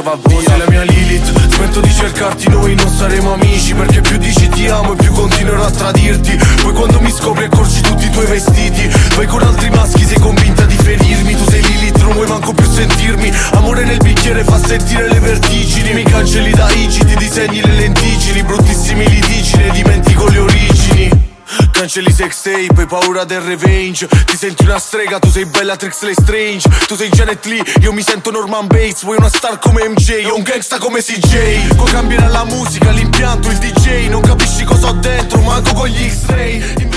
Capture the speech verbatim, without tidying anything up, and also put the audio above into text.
va via. Sei la mia Lilith, smetto di cercarti, noi non saremo amici, perché più dici ti amo e più continuerò a tradirti. Poi quando mi scopri accorgi tutti i tuoi vestiti, vai con altri maschi, sei convinta di ferirmi. Tu sei Lilith, non vuoi manco più sentirmi. Amore nel bicchiere fa sentire le vertigini. Mi cancelli da I G, ti disegni le lenticini. Bruttissimi litigi, ne dimentico le origini. Cancelli sex tape, hai paura del revenge. Ti senti una strega, tu sei Bellatrix Lestrange. Tu sei Janet Lee, io mi sento Norman Bates. Vuoi una star come M J, o un gangsta come C J. Poi cambierà la musica, l'impianto, il D J. Non capisci cosa ho dentro, manco con gli X-ray.